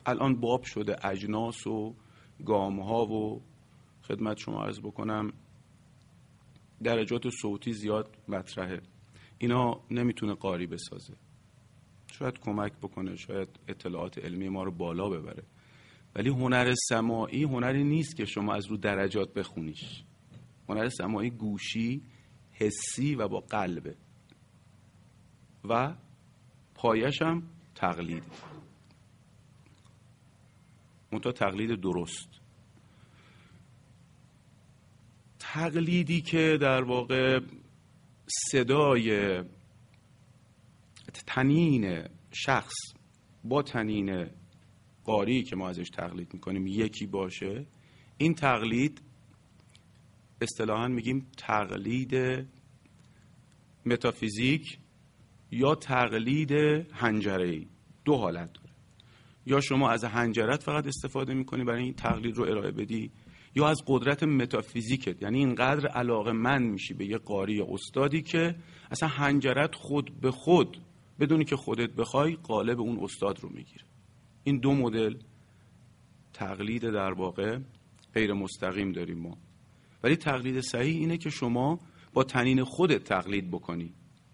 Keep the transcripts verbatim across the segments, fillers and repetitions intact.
الان باب شده اجناس و گام ها و خدمت شما عرض بکنم درجات صوتی زیاد مطرحه. اینا نمیتونه قاری بسازه. شاید کمک بکنه، شاید اطلاعات علمی ما رو بالا ببره، ولی هنر سماعی هنری نیست که شما از رو درجات بخونیش. هنر سماعی گوشی، حسی و با قلبه و پایش هم تقلید. منتها تقلید درست. تقلیدی که در واقع صدای تنین شخص با تنین قاری که ما ازش تقلید میکنیم یکی باشه، این تقلید اصطلاحاً میگیم تقلید متافیزیک یا تقلید حنجره‌ای. دو حالت داره. یا شما از حنجرت فقط استفاده میکنی برای این تقلید رو ارائه بدی، یا از قدرت متافیزیکت، یعنی اینقدر علاقه‌مند میشی به یه قاری یا استادی که اصلا حنجرت خود به خود بدونی که خودت بخوای قالب اون استاد رو میگیره. این دو مدل تقلید در واقع غیر مستقیم داریم ما. ولی تقلید صحیح اینه که شما با تنین خودت تقلید بکنی.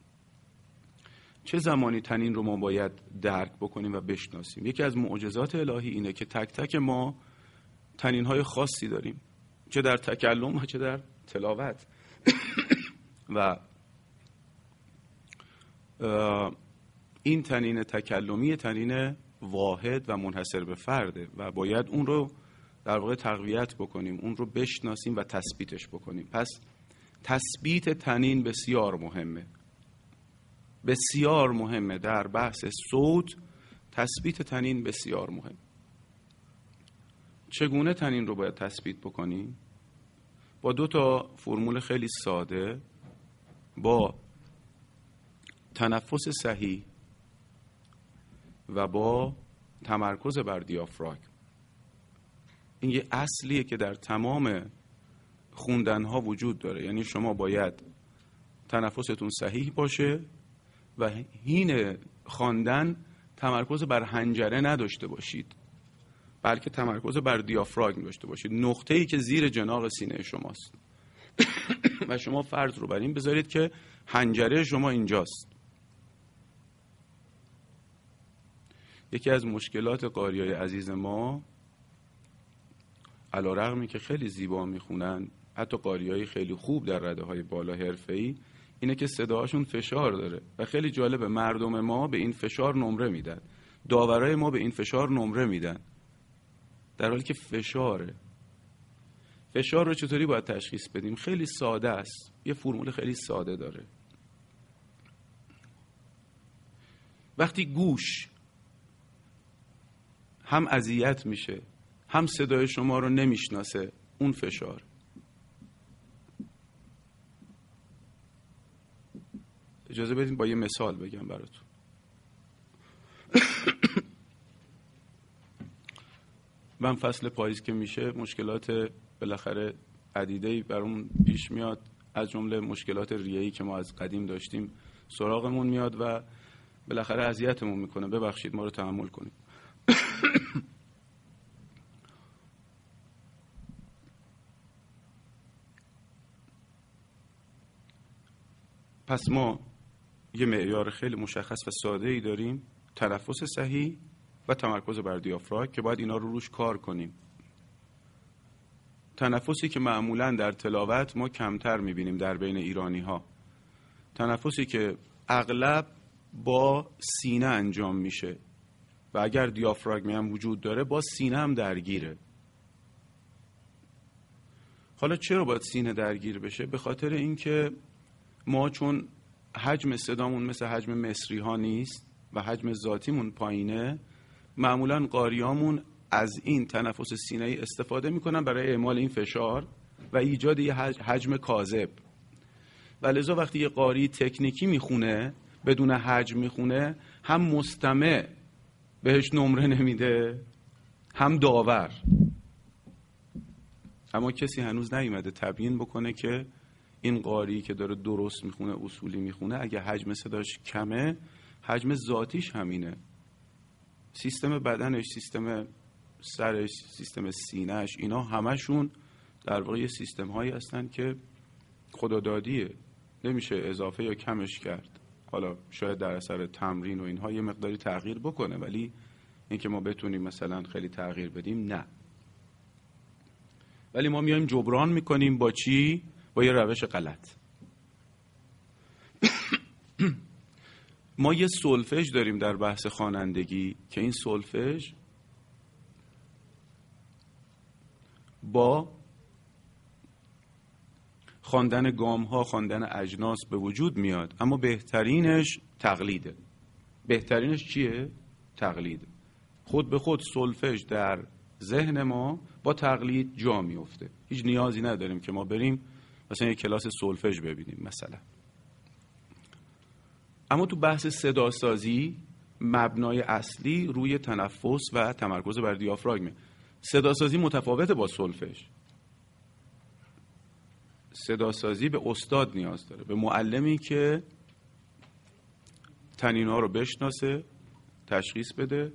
چه زمانی تنین رو ما باید درک بکنیم و بشناسیم؟ یکی از معجزات الهی اینه که تک تک ما تنین‌های خاصی داریم، چه در تکلم و چه در تلاوت. و این تنین تکلمی تنین واحد و منحصر به فرده و باید اون رو در واقع تقویت بکنیم، اون رو بشناسیم و تثبیتش بکنیم. پس تثبیت تنین بسیار مهمه، بسیار مهمه. در بحث صوت تثبیت تنین بسیار مهم. چگونه تنین رو باید تثبیت بکنیم؟ با دو تا فرمول خیلی ساده، با تنفس صحیح و با تمرکز بر دیافراگم. این یه اصلیه که در تمام خوندنها وجود داره. یعنی شما باید تنفستون صحیح باشه و حین خواندن تمرکز بر حنجره نداشته باشید، بلکه تمرکز بر دیافراگم داشته باشید، نقطه‌ای که زیر جناق سینه شماست. و شما فرض رو بر این بذارید که حنجره شما اینجاست. یکی از مشکلات قاریای عزیز ما، علی‌رغمی که خیلی زیبا میخونن، حتی قاریای خیلی خوب در رده‌های بالا حرفه‌ای، اینه که صداهاشون فشار داره و خیلی جالبه مردم ما به این فشار نمره میدن، داورای ما به این فشار نمره میدن، در حالی که فشاره. فشار رو چطوری باید تشخیص بدیم؟ خیلی ساده است. یه فرمول خیلی ساده داره. وقتی گوش هم اذیت میشه هم صدای شما رو نمیشناسه، اون فشار. اجازه بدین با یه مثال بگم براتون. من فصل پاییز که میشه مشکلات بالاخره عدیده‌ای برامون پیش میاد، از جمله مشکلات ریه‌ای که ما از قدیم داشتیم سراغمون میاد و بالاخره اذیتمون میکنه. ببخشید، ما رو تحمل کنید. پس ما یه معیار خیلی مشخص و ساده‌ای داریم، تنفس صحیح و تمرکز بر دیافراگم، که باید اینا رو روش کار کنیم. تنفسی که معمولاً در تلاوت ما کمتر می‌بینیم در بین ایرانی‌ها، تنفسی که اغلب با سینه انجام میشه و اگر دیافراگمی هم وجود داره با سینه هم درگیره. حالا چرا باید سینه درگیر بشه؟ به خاطر اینکه ما چون حجم صدامون مثل حجم مصری ها نیست و حجم ذاتیمون پایینه، معمولاً قاریامون از این تنفس سینه‌ای استفاده میکنن برای اعمال این فشار و ایجاد یه حجم کاذب. و لذا وقتی یه قاری تکنیکی میخونه، بدون حجم میخونه، هم مستمع بهش نمره نمیده هم داور. اما کسی هنوز نیومده تبیین بکنه که این قاری که داره درست میخونه، اصولی میخونه، اگه حجم صداش کمه حجم ذاتیش همینه. سیستم بدنش، سیستم سرش، سیستم سینهش، اینا همشون در واقع سیستم هایی هستن که خدادادیه، نمیشه اضافه یا کمش کرد. حالا شاید در اثر تمرین و اینها یه مقداری تغییر بکنه، ولی اینکه ما بتونیم مثلا خیلی تغییر بدیم نه. ولی ما میایم جبران میکنیم با چی؟ با یه روش غلط. ما یه سولفژ داریم در بحث خوانندگی که این سولفژ با خواندن گام ها، خواندن اجناس به وجود میاد، اما بهترینش تقلیده. بهترینش چیه؟ تقلید. خود به خود سولفژ در ذهن ما با تقلید جا میفته. هیچ نیازی نداریم که ما بریم مثلا یک کلاس سولفژ ببینیم مثلا. اما تو بحث صداسازی مبنای اصلی روی تنفس و تمرکز بر دیافراگمه. صداسازی متفاوته با سولفژ. صداسازی به استاد نیاز داره، به معلمی که طنین‌ها رو بشناسه، تشخیص بده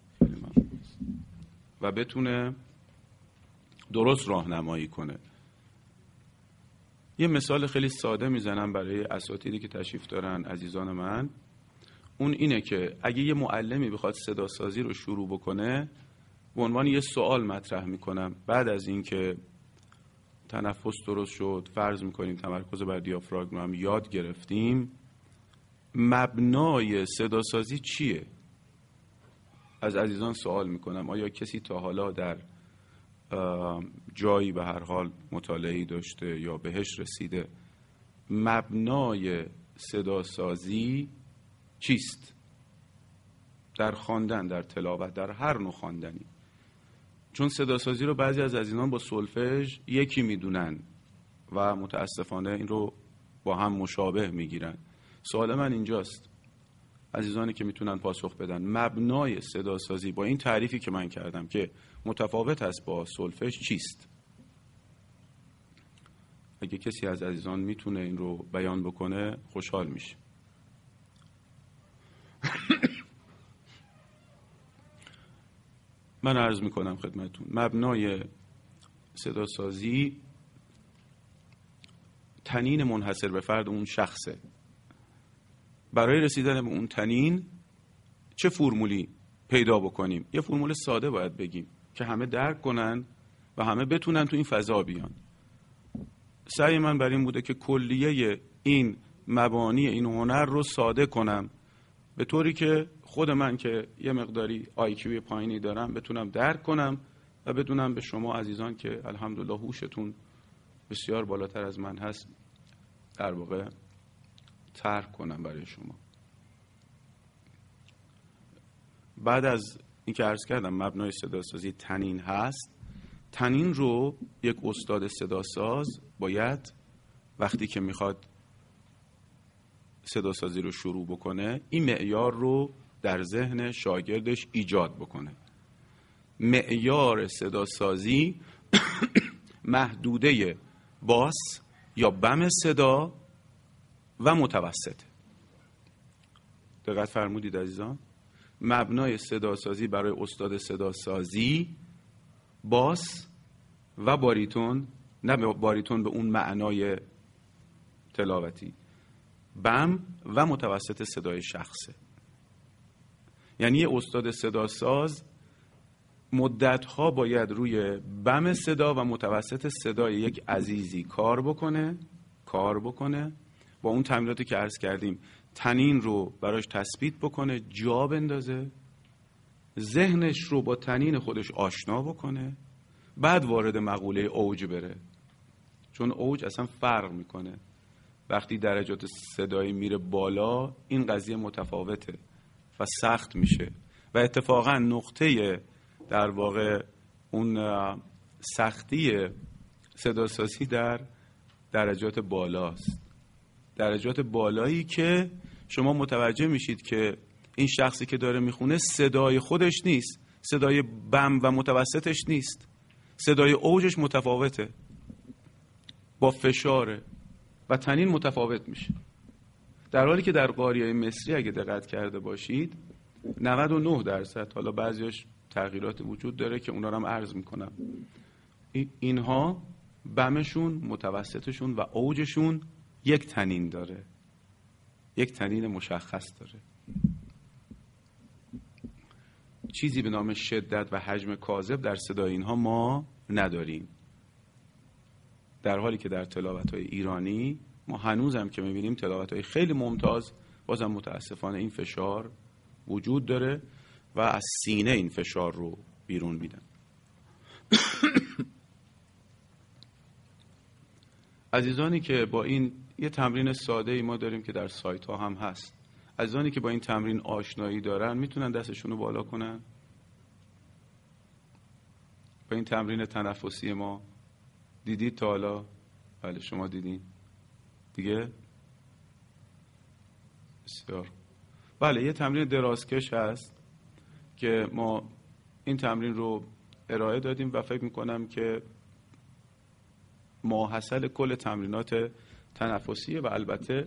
و بتونه درست راهنمایی کنه. یه مثال خیلی ساده میزنم برای اساتیدی که تشریف دارن عزیزان من. اون اینه که اگه یه معلمی بخواد صداسازی رو شروع بکنه، به عنوان یه سوال مطرح میکنم، بعد از این که تنفس درست شد، فرض میکنیم تمرکز بر دیافراگم هم یاد گرفتیم، مبنای صداسازی چیه؟ از عزیزان سوال میکنم آیا کسی تا حالا در جایی به هر حال مطالعه‌ای داشته یا بهش رسیده مبنای صداسازی چیست؟ در خواندن، در تلاوت، در هر نوع خواندنی. چون صداسازی رو بعضی از عزیزان با سولفژ یکی میدونن و متاسفانه این رو با هم مشابه میگیرن. سوال من اینجاست، عزیزانی که میتونن پاسخ بدن، مبنای صداسازی با این تعریفی که من کردم که متفاوت است با سولفژ چیست؟ اگه کسی از عزیزان میتونه این رو بیان بکنه خوشحال میشه. من عرض میکنم خدمتون، مبنای صداسازی طنین منحصر به فرد اون شخصه. برای رسیدن به اون طنین چه فرمولی پیدا بکنیم؟ یه فرمول ساده باید بگیم که همه درک کنن و همه بتونن تو این فضا بیان. سعی من بر این بوده که کلیه این مبانی این هنر رو ساده کنم به طوری که خود من که یه مقداری آی کیو پایینی دارم بتونم درک کنم و بدونم به شما عزیزان که الحمدلله هوشتون بسیار بالاتر از من هست در واقع ترک کنم برای شما. بعد از اینکه عرض کردم مبنای صداسازی طنین هست، طنین رو یک استاد صداساز باید وقتی که میخواد صداسازی رو شروع بکنه این معیار رو در ذهن شاگردش ایجاد بکنه. معیار صداسازی محدوده باس یا بم صدا و متوسط. دقت فرمودید عزیزان؟ مبنای صداسازی برای استاد صداسازی باس و باریتون، نه باریتون به اون معنای تلاوتی، بم و متوسط صدای شخصه. یعنی یه استاد صداساز مدتها باید روی بم صدا و متوسط صدای یک عزیزی کار بکنه کار بکنه با اون تمریناتی که عرض کردیم، طنین رو براش تثبیت بکنه، جا بندازه، ذهنش رو با طنین خودش آشنا بکنه، بعد وارد مقوله اوج بره. چون اوج اصلا فرق میکنه، وقتی درجات صدایی میره بالا این قضیه متفاوته و سخت میشه و اتفاقا نقطه در واقع اون سختی صداسازی در درجات بالاست. درجات بالایی که شما متوجه میشید که این شخصی که داره میخونه صدای خودش نیست، صدای بم و متوسطش نیست، صدای اوجش متفاوته، با فشاره و طنین متفاوت میشه. در حالی که در قاریه مصری اگه دقت کرده باشید نود و نه درصد، حالا بعضیش تغییرات وجود داره که اونا رو هم عرض میکنم. اینها بمشون، متوسطشون و اوجشون یک تنین داره، یک تنین مشخص داره. چیزی به نام شدت و حجم کاذب در صدای اینها ما نداریم، در حالی که در تلاوت‌های ایرانی ما هنوزم که می‌بینیم تلاوت‌های خیلی ممتاز، بازم متاسفانه این فشار وجود داره و از سینه این فشار رو بیرون میدن. عزیزانی که با این یه تمرین ساده ای ما داریم که در سایت ها هم هست، عزیزانی که با این تمرین آشنایی دارن میتونن دستشون رو بالا کنن. با این تمرین تنفسی ما دیدید تا حالا؟ بله شما دیدین دیگه؟ بسیار. بله یه تمرین درازکش هست که ما این تمرین رو ارائه دادیم و فکر میکنم که ماحصل کل تمرینات تنفسیه و البته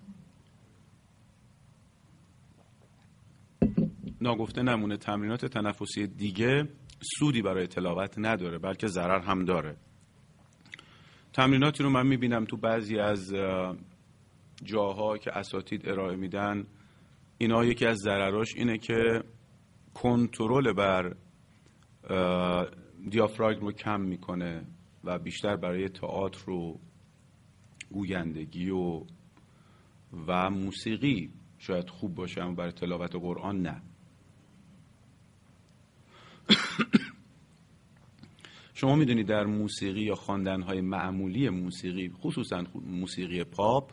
ناگفته نمونه تمرینات تنفسی دیگه سودی برای تلاوت نداره بلکه ضرر هم داره. تمریناتی رو من میبینم تو بعضی از جاها که اساتید ارائه میدن، اینا یکی از ضرراش اینه که کنترل بر دیافراگم رو کم میکنه و بیشتر برای تئاتر و گویندگی و و موسیقی شاید خوب باشه، اما برای تلاوت قرآن نه. شما میدونید در موسیقی یا خواندن‌های معمولی موسیقی، خصوصا موسیقی پاپ،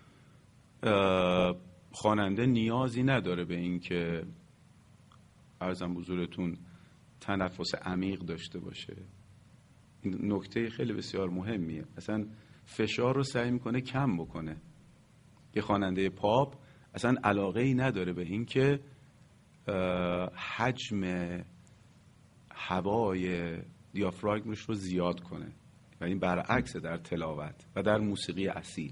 خواننده نیازی نداره به این که عرضم حضورتون تنفس عمیق داشته باشه. این نکته خیلی بسیار مهمیه. اصلا فشار رو سعی میکنه کم بکنه. یه خواننده پاپ اصلا علاقه ای نداره به این که حجم هوای دیافراگمش رو زیاد کنه و این برعکس در تلاوت و در موسیقی اصیل.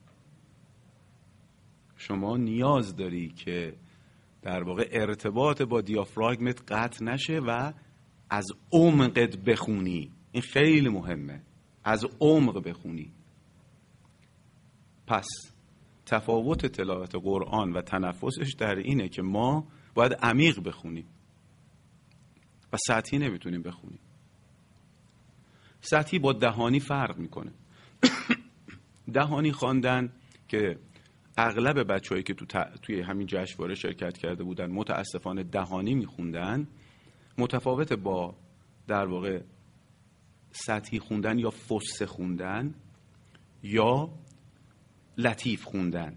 شما نیاز داری که در واقع ارتباط با دیافراگمت قطع نشه و از عمقت بخونی. این خیلی مهمه، از عمق بخونی. پس تفاوت تلاوت قرآن و تنفسش در اینه که ما باید عمیق بخونیم و سطحی نمیتونیم بخونیم. سطحی با دهانی فرق میکنه. دهانی خواندن که اغلب بچه‌هایی که تو ت... توی همین جشنواره شرکت کرده بودن متاسفانه دهانی میخوندن، متفاوت با در واقع سطحی خوندن یا فصحی خوندن یا لطیف خوندن.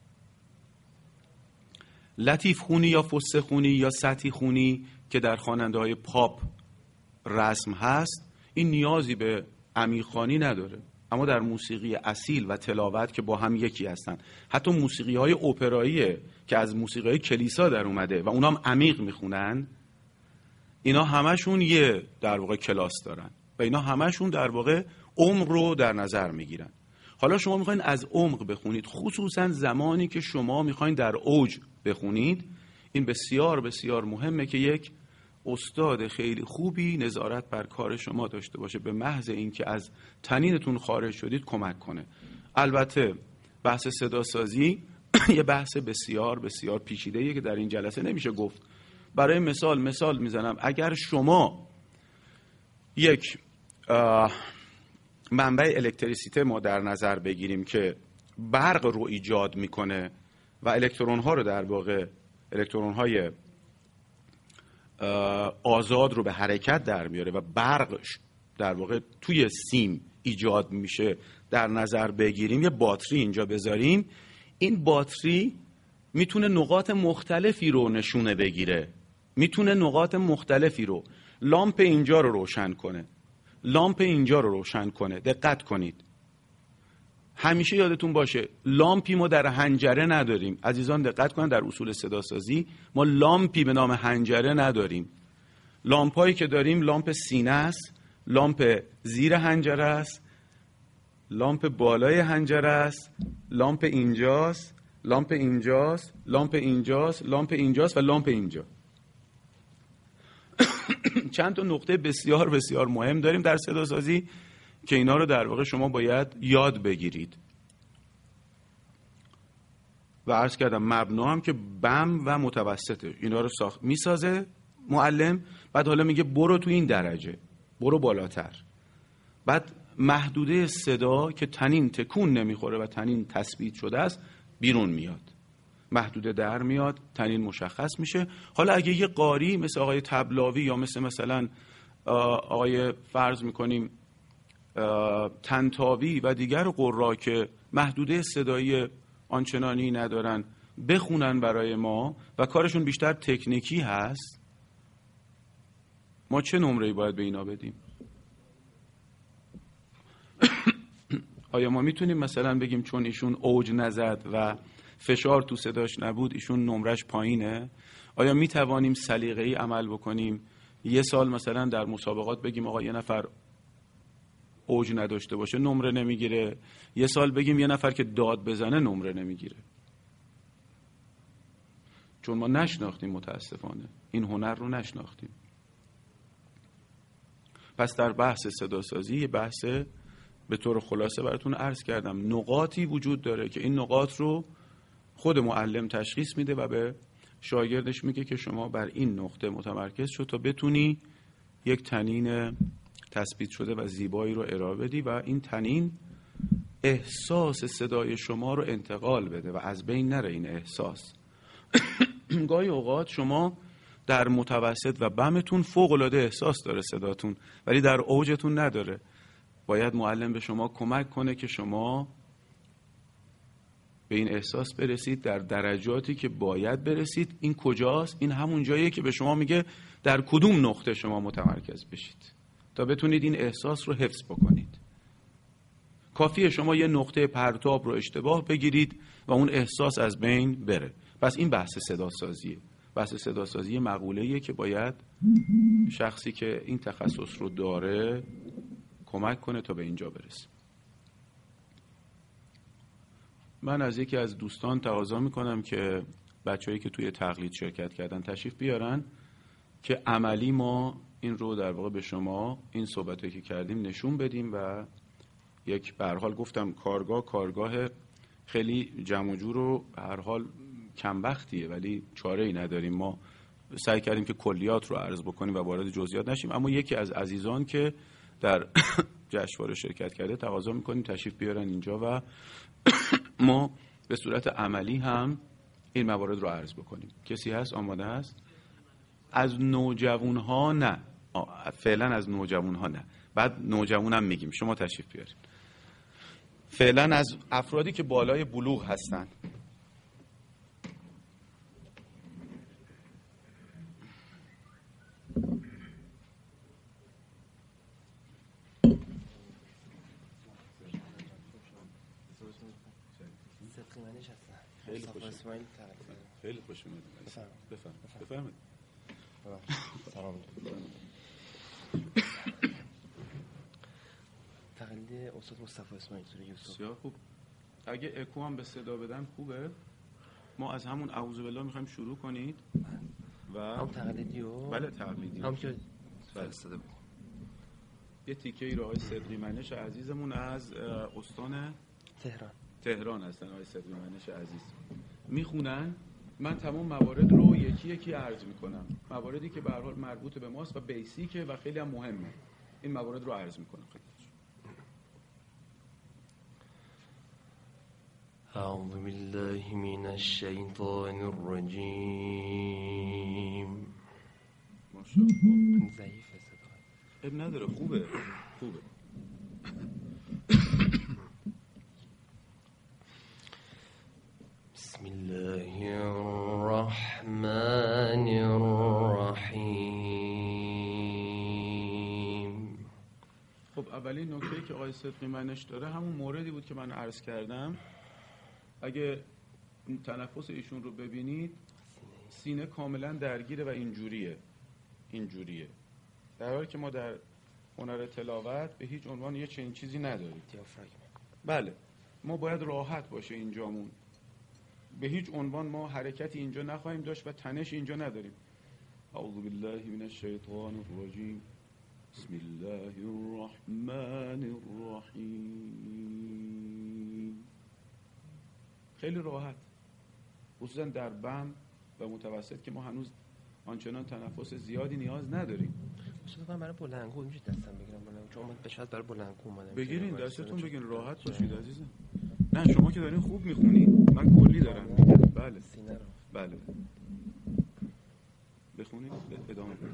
لطیف خونی یا فصحی خونی یا سطحی خونی که در خواننده‌های پاپ رسم هست، این نیازی به عمیق خوانی نداره. اما در موسیقی اصیل و تلاوت که با هم یکی هستن، حتی موسیقی های اپرایی که از موسیقی های کلیسا در اومده و اونا هم عمیق میخونن، اینا همشون یه در واقع کلاس دارن و اینا همشون در واقع عمق رو در نظر میگیرن. حالا شما میخواین از عمق بخونید، خصوصا زمانی که شما میخواین در اوج بخونید، این بسیار بسیار مهمه که یک استاد خیلی خوبی نظارت بر کار شما داشته باشه، به محض اینکه از تنینتون خارج شدید کمک کنه. البته بحث صداسازی یه بحث بسیار بسیار پیچیده‌ایه که در این جلسه نمیشه گفت. برای مثال مثال میزنم، اگر شما یک منبع الکتریسیته ما در نظر بگیریم که برق رو ایجاد میکنه و الکترون ها رو در واقع الکترون های آزاد رو به حرکت در میاره و برق در واقع توی سیم ایجاد میشه در نظر بگیریم، یه باتری اینجا بذاریم، این باتری میتونه نقاط مختلفی رو نشونه بگیره، میتونه نقاط مختلفی رو، لامپ اینجا رو روشن کنه، لامپ اینجا رو روشن کنه. دقت کنید، همیشه یادتون باشه لامپی ما در حنجره نداریم. عزیزان دقت کنید، در اصول صداسازی ما لامپی به نام حنجره نداریم. لامپایی که داریم لامپ سینه است، لامپ زیر حنجره است، لامپ بالای حنجره است، لامپ اینجاست لامپ اینجاست، لامپ اینجاست، لامپ اینجاست و لامپ اینجا. چند تا نقطه بسیار بسیار مهم داریم در صدا سازی که اینا رو در واقع شما باید یاد بگیرید. و عرض کردم مبنا هم که بم و متوسطه، اینا رو ساخت میسازه معلم، بعد حالا میگه برو تو این درجه، برو بالاتر. بعد محدوده صدا که تنین تکون نمیخوره و تنین تثبیت شده است بیرون میاد، محدوده در میاد، تنین مشخص میشه. حالا اگه یه قاری مثل آقای طبلاوی یا مثل مثلا آقای فرض میکنیم طنطاوی و دیگر قرا که محدوده صدایی آنچنانی ندارن بخونن برای ما و کارشون بیشتر تکنیکی هست، ما چه نمره‌ای باید به اینا بدیم؟ آیا ما میتونیم مثلا بگیم چون ایشون اوج نزد و فشار تو صداش نبود ایشون نمرش پایینه؟ آیا میتوانیم سلیقه‌ای عمل بکنیم یه سال مثلا در مسابقات بگیم آقا یه نفر اوج نداشته باشه نمره نمیگیره، یه سال بگیم یه نفر که داد بزنه نمره نمیگیره؟ چون ما نشناختیم، متاسفانه این هنر رو نشناختیم. پس در بحث صداسازی یه بحث به طور خلاصه براتون عرض کردم، نقاطی وجود داره که این نقاط رو خود معلم تشخیص میده و به شاگردش میگه که شما بر این نقطه متمرکز شو تا بتونی یک تنین تثبیت شده و زیبایی رو ارائه بدی و این تنین احساس صدای شما رو انتقال بده و از بین نره این احساس. گاهی اوقات شما در متوسط و بمتون فوق‌العاده احساس داره صداتون ولی در اوجتون نداره. باید معلم به شما کمک کنه که شما به این احساس برسید در درجاتی که باید برسید. این کجاست؟ این همون جاییه که به شما میگه در کدوم نقطه شما متمرکز بشید تا بتونید این احساس رو حفظ بکنید. کافیه شما یه نقطه پرتاب رو اشتباه بگیرید و اون احساس از بین بره. پس این بحث صداسازیه. بحث صداسازی مقوله‌ایه که باید شخصی که این تخصص رو داره کمک کنه تا به اینجا برسه. من از یکی از دوستان تقاضا میکنم که بچه‌ای که توی تقلید شرکت کردن تشریف بیارن که عملی ما این رو در واقع به شما این صحبتایی که کردیم نشون بدیم و یک به هر حال گفتم کارگاه کارگاه خیلی جمع و جور و به هر حال کم وقتیه ولی چاره‌ای نداریم. ما سعی کردیم که کلیات رو عرض بکنیم و وارد جزئیات نشیم، اما یکی از عزیزان که در جشنواره شرکت کرده تقاضا میکنیم تشریف بیارن اینجا و ما به صورت عملی هم این موارد رو عرض بکنیم. کسی هست آماده هست؟ از نوجوان ها نه، فعلا از نوجوان ها نه، بعد نوجوان هم میگیم شما تشریف بیارید. فعلا از افرادی که بالای بلوغ هستن. خیلی خوش اومدید. خیلی خوش اومدید. بفرمایید. بفرمایید. سلام. تقلید استاد مصطفی اسماعیل سوری یوسف. بسیار خوب. اگه اکو هم به صدا بدم خوبه؟ ما از همون اعوذ بالله میخوایم شروع کنید و هم تقلیدی و بله تقلیدی هم که فرستاده بود. یه تیکه ای رو آقای صدقی منش عزیزمون از استان تهران تهران هستن، آقای صدقی منش عزیز میخونن. من تمام موارد رو یکی یکی عرض میکنم، مواردی که به هر حال مربوط به ماست و بیسیکه و خیلی هم مهمه. این موارد رو عرض میکنم خدمتتون. اعوذ بالله من الشیطان الرجیم. ماشاءالله. ضعیفه صدا. اب نداره، خوبه خوبه. بسم الله الرحمن الرحیم. خب اولین نکته‌ای که آقای صدقی منش داره همون موردی بود که من عرض کردم. اگه تنفس ایشون رو ببینید سینه کاملا درگیره و اینجوریه اینجوریه در حالی که ما در هنر تلاوت به هیچ عنوان یه چنین چیزی نداریم. دیافراگم. بله ما باید راحت باشه اینجامون. به هیچ عنوان ما حرکتی اینجا نخواهیم داشت و تنش اینجا نداریم. اعوذ بالله من الشیطان الرجیم. بسم الله الرحمن الرحیم. خیلی راحت، خصوصا در بم و متوسط که ما هنوز آنچنان تنفس زیادی نیاز نداریم. اصلا برای بلندگو میشه دستم بگیرم بلندگو، چون من شاید برای بلندگو اومدم. بگیرین دستتون بگیرین، راحت باشید عزیزم. نه شما که دارین خوب میخونید، من کلی دارم میگم. بله سینه رو بله بخونید ادامه بدید.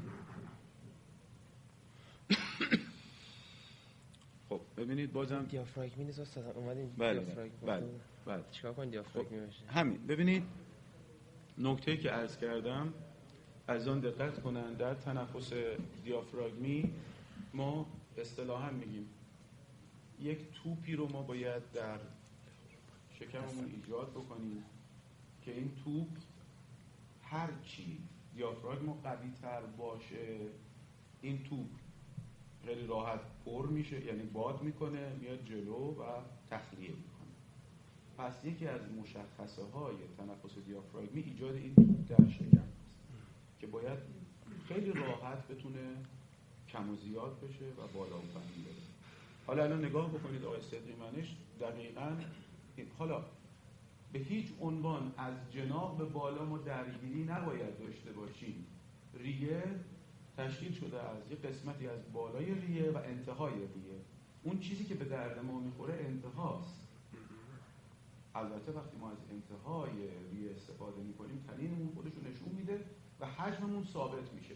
خب ببینید بازم دیافراگمی نیست استاد، اومدین بله دیافراگم. بله بله چیکار کنیم دیافراگمی بشه؟ همین ببینید نکته‌ای که عرض کردم از آن دقت کنن. در تنفس دیافراگمی ما اصطلاحاً میگیم یک توپی رو ما باید در شکممون ایجاد بکنیم که این توپ هر چی دیافراگم قوی تر باشه این توپ خیلی راحت پر میشه، یعنی باد میکنه میاد جلو و تخلیه میکنه. پس یکی از مشخصه های تنفس دیافراگمی ایجاد این توپ در شکم است که باید خیلی راحت بتونه کم و زیاد بشه و بالا و پایین بره. حالا الان نگاه بکنید آقای صدقی منش دقیقاً. حالا به هیچ عنوان از جناح به بالا ما درگیری نباید داشته باشیم. ریه تشکیل شده از یک قسمتی از بالای ریه و انتهای ریه. اون چیزی که به درد ما میخوره انتهاست. البته وقتی ما از انتهای ریه استفاده میکنیم تنینمون خودشون نشون میده و حجممون ثابت میشه.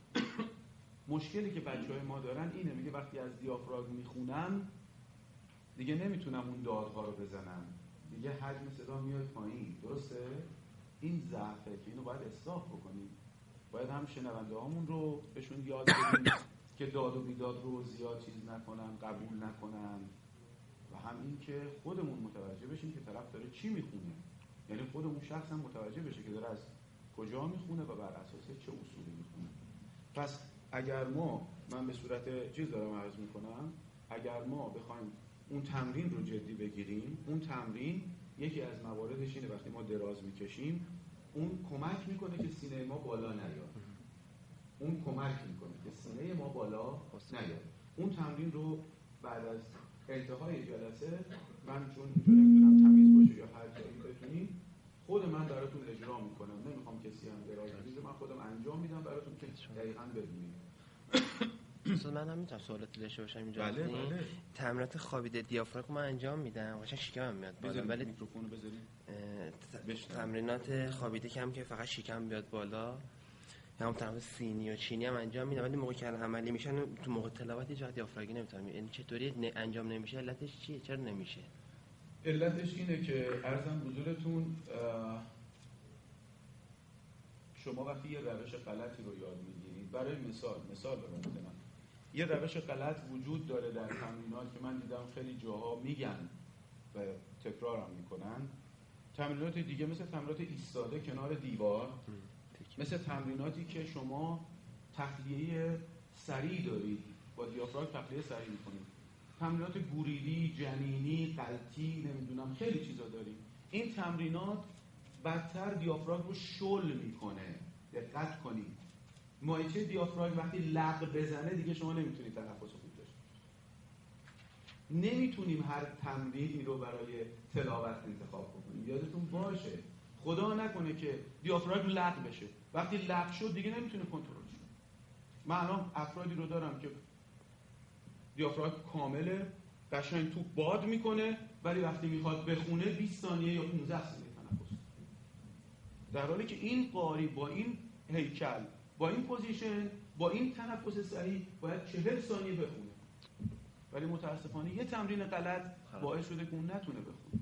مشکلی که بچهای ما دارن اینه، میگه وقتی از دیافراگم میخونم دیگه نمیتونم اون دادها رو بزنم، دیگه حجم صدا میاد پایین. درسته؟ این ضعفه که اینو باید اصلاح بکنیم. باید هم شنونده هامون رو بهشون یاد بدیم که داد و بیداد رو زیاد چیز نکنن، قبول نکنن، و هم این که خودمون متوجه بشیم که طرف داره چی میخونه، یعنی خودمون شخصا متوجه بشه که داره از کجا میخونه و بر اساس چه اصولی میخونه. پس اگر ما، من به صورت چیز دارم عرض میکنم، اگر ما بخوایم اون تمرین رو جدی بگیریم، اون تمرین یکی از مواردش اینه وقتی ما دراز میکشیم اون کمک میکنه که سینه ما بالا نیاد. اون کمک میکنه که سینه ما بالا نیاد. اون تمرین رو بعد از انتهای جلسه، من چون اینجا نمیتونم تمیز باشه یا هر جایی بتونیم، خود من براتون اجرا میکنم. نمیخوام کسی هم دراز بکشه، من خودم انجام میدم براتون که دقیقاً ببینید. اصلا من هم میتونم سوالاتی داشته باشم اینجا. بله بله. تمرینات خوابیده دیافراگم من انجام میدم، قشنگ شکمم میاد بالا، ولی میکروفونو بذارید. تمرینات خوابیده کم که فقط شکم بیاد بالا، یا هم تمرین سینی و چینی هم انجام میدم، ولی موقعی که عملی میشن تو موقع تلاوت جهت دیافراگمی نمیتونم. یعنی چطوری انجام نمیشه؟ علتش چیه؟ چرا نمیشه؟ علتش اینه که عرضم حضورتون شما وقتی یه روش غلطی رو یاد میگیرید، برای مثال مثال بزنم، یه روش غلط وجود داره در تمرینات که من دیدم خیلی جاها میگن و تکرارم میکنن. تمرینات دیگه مثل تمرینات ایستاده کنار دیوار، مثل تمریناتی که شما تخلیه سریع دارید، با دیافراگم تخلیه سریع میکنید، تمرینات گوریدی، جنینی، غلطی، نمیدونم خیلی چیزا داریم. این تمرینات بدتر دیافراگم رو شل میکنه. دقت کنید، مایچه دیافراگم وقتی لق بزنه دیگه شما نمیتونید تنفس خوب داشته باشید. نمیتونیم هر تمرینی رو برای تلاوت انتخاب بکنیم. یادتون باشه خدا نکنه که دیافراگم لق بشه. وقتی لق شد دیگه نمیتونه کنترل شه. من الان افرادی رو دارم که دیافراگم کامله، قشنگ تو باد میکنه، ولی وقتی میخواد بخونه بیست ثانیه یا پانزده ثانیه تنفس، در حالی که این قاری با این هیکل، با این پوزیشن، با این تنفس سریع باید چهل ثانیه بخونه، ولی متاسفانه یه تمرین غلط باعث شده که اون نتونه بخونه.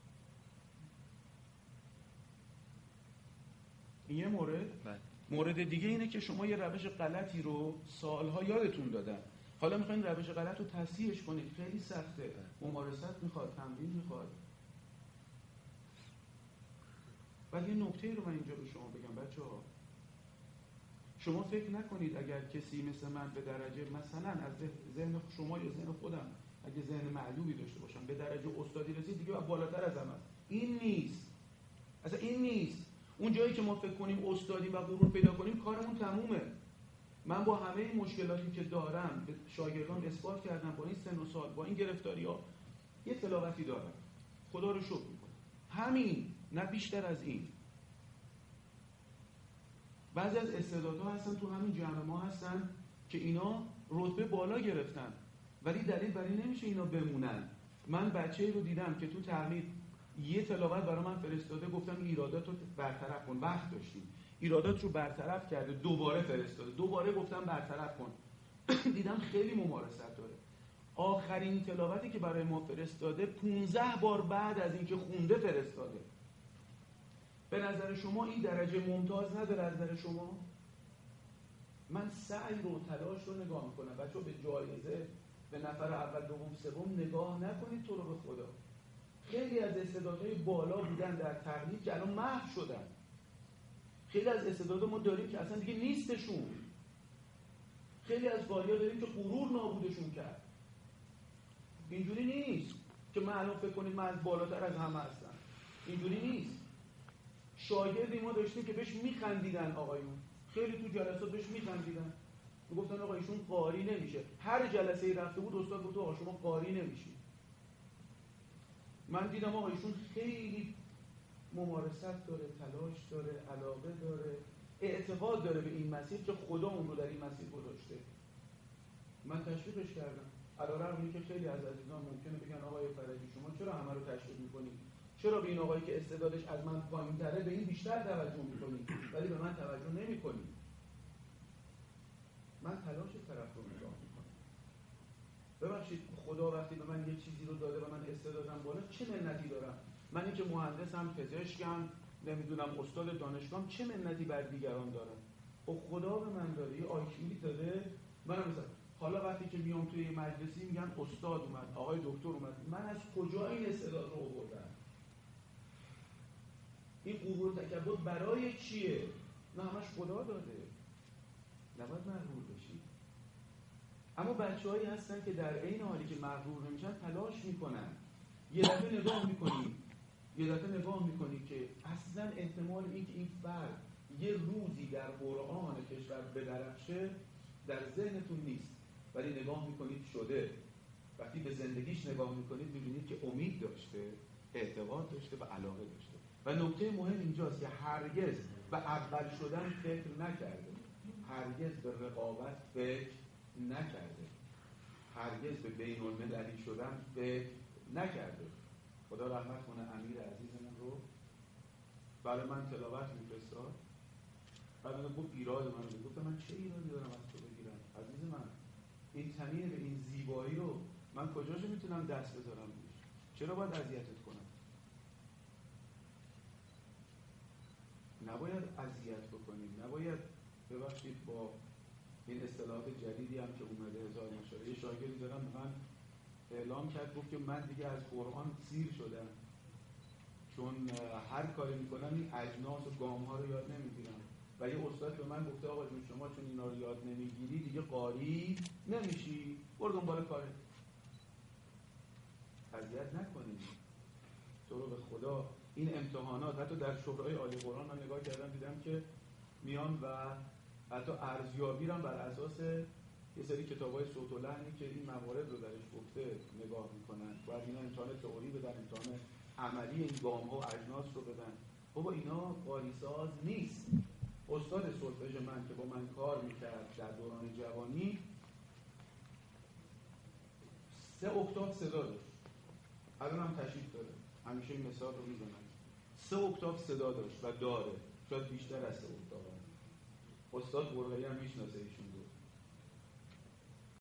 این یه مورد. بله. مورد دیگه اینه که شما یه روش غلطی رو سالها یادتون دادن، حالا میخواین روش غلط رو تصحیحش کنید، خیلی سخته، ممارست میخواد، تمرین میخواد. ولی یه نکته رو من اینجا به شما بگم بچه‌ها، شما فکر نکنید اگر کسی مثل من به درجه مثلا از ذهن شما یا ذهن خودم اگه ذهن معلومی داشته باشم به درجه استادی رسید دیگه بالاتر از من است. این نیست. اصلا این نیست. اون جایی که ما فکر کنیم استادیم و غرور پیدا کنیم کارمون تمومه. من با همه این مشکلاتی که دارم به شاگردان اثبات کردم با این سن و سال، با این گرفتاری‌ها یه تلاوتی دارم، خدا رو شکر میکنم، همین، نه بیشتر از این. بعضی از استعدادها هستن تو همین جمع ما هستن که اینا رتبه بالا گرفتن، ولی دلیل بر این نمیشه اینا بمونن. من بچه‌ای رو دیدم که تو تعمید یه تلاوت برای من فرستاده، گفتم ایرادات رو برطرف کن، وقت داشتیم، ایرادات رو برطرف کرده، دوباره فرستاده، دوباره گفتم برطرف کن. دیدم خیلی ممارست داره. آخرین تلاوتی که برای ما فرستاده پونزده بار بعد از اینکه خونده فرستاده. به نظر شما این درجه ممتاز نداره؟ از نظر شما من سعی رو، تلاش رو نگاه میکنم. بچه‌ها به جایزه، به نفر اول، دوم، سوم نگاه نکنید، تو رو به خدا. خیلی از استعدادهای بالا بودن در تقلید که الان محو شدن. خیلی از استعدادها ما داریم که اصلا دیگه نیستشون. خیلی از قاری‌ها داریم که غرور نابودشون کرد. اینجوری نیست که من الان فکر کنید من بالاتر از همه هستم. اینجوری نیست. شاگردی ما داشتیم که بهش میخندیدن آقایون، خیلی تو جلسات بهش میخندیدن، میگفتن آقا ایشون قاری نمیشه. هر جلسه‌ای رفته بود استاد گفت آقا شما قاری نمیشی. من دیدم آقا ایشون خیلی ممارست داره، تلاش داره، علاقه داره، اعتقاد داره به این مسیر که خدا اون رو در این مسیر گذاشته. من تشویقش کردم. علیرغم اینکه خیلی از عزیزان ممکنه بگن آقای فرجی شما چرا همه رو تشویق می‌کنید؟ چرا به این آقایی که استعدادش از من پایین‌تره به این بیشتر توجه می‌کنید ولی به من توجه نمی‌کنید؟ من تلاش طرف رو نگاه می‌کنم. ببخشید خدا وقتی به من یه چیزی رو داده و من استعدادم بالا، چه منتی دارم؟ من اینکه مهندسم، پزشکم، نمیدونم استاد دانشگاهم، چه منتی بر دیگران دارم؟ خب خدا به من داده، یه آیکیوی داده. من مثلا حالا وقتی که میام توی یه مجلسی میگن استاد اومد، آقای دکتر اومد، من از کجا این استعداد رو آوردم؟ این غرور تکبر برای چیه؟ نه همش خدا داده، نباید مغرور بشید. اما بچه‌هایی هستن که در عین حالی که مغرور نمیشن تلاش میکنن. یه دفعه نگاه میکنی یه دفعه نگاه میکنی که اصلا احتمال اینکه این فرد یه روزی در قرآن کشور بدرخشه در ذهنتون نیست، ولی نگاه میکنید شده. وقتی به زندگیش نگاه میکنید میبینید که امید داشته، اعتقاد داشته و علاقه داشته. و نکته مهم اینجاست که هرگز به اول شدن فکر نکرده، هرگز به رقابت فکر نکرده، هرگز به بین المللی شدن فکر نکرده. خدا رحمت کنه امیر عزیزمون رو. برای من تلاوت میفرستاد، بعد من گفت ایراد من رو، گفتم من چه ایرادی دارم از تو بگیرم؟ عزیز من این تنین به این زیبایی رو من کجاشو میتونم دست بذارم روش؟ چرا باید اذیتت کنم؟ نباید اذیت بکنیم، نباید. ببخشید با این اصطلاحات جدیدی هم که اومده هزار ماشاءالله، یه شاگردی دارم من اعلام کرد، گفت که من دیگه از قرآن سیر شدم، چون هر کاری میکنم این اجناس و گام ها رو یاد نمیگیرم. و یه استاد به من گفته آقا جون شما چون اینا رو یاد نمیگیری دیگه قاری نمیشی، برو دنبال کارت. اذیت نکنید تو رو به خدا. این امتحانات حتی در شورای عالی قرآن من نگاه کردم دیدم که میان و حتی ارزیابی رو بر اساس یه سری کتابای صوت و لحنی که این موارد رو درش گفته نگاه میکنن. باید اینا امتحان تئوری بدن، امتحان عملی این گام ها و اجناس رو بدن. بابا اینا قاری ساز نیست. استاد سولفژ من که با من کار میکرد در دوران جوانی سه اکتاف صدا داشت. الان هم تشریف داره، همیشه این مثال رو میزنن. سه اکتاف صدا داشت و داره، شاید بیشتر از سه اکتاف. استاد برقی هم میشناسه ایشون رو.